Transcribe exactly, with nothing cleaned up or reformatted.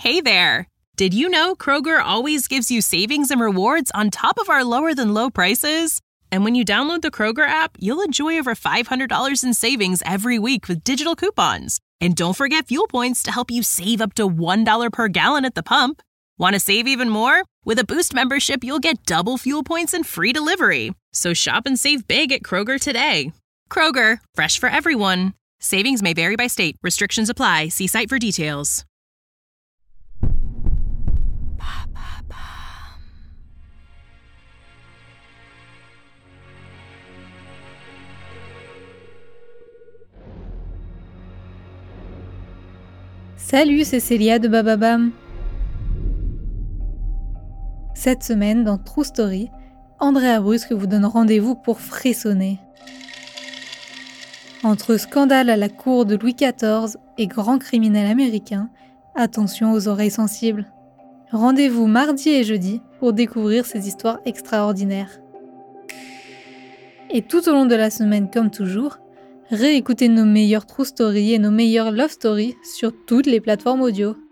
Hey there! Did you know Kroger always gives you savings and rewards on top of our lower-than-low prices? And when you download the Kroger app, you'll enjoy over five hundred dollars in savings every week with digital coupons. And don't forget fuel points to help you save up to one dollar per gallon at the pump. Want to save even more? With a Boost membership, you'll get double fuel points and free delivery. So shop and save big at Kroger today. Kroger, fresh for everyone. Savings may vary by state. Restrictions apply. See site for details. Salut, c'est Célia de Bababam. Cette semaine, dans True Story, Andrea Brusque vous donne rendez-vous pour frissonner. Entre scandale à la cour de Louis quatorze et grand criminel américain, attention aux oreilles sensibles. Rendez-vous mardi et jeudi pour découvrir ces histoires extraordinaires. Et tout au long de la semaine, comme toujours, réécoutez nos meilleures True Story et nos meilleures Love Story sur toutes les plateformes audio.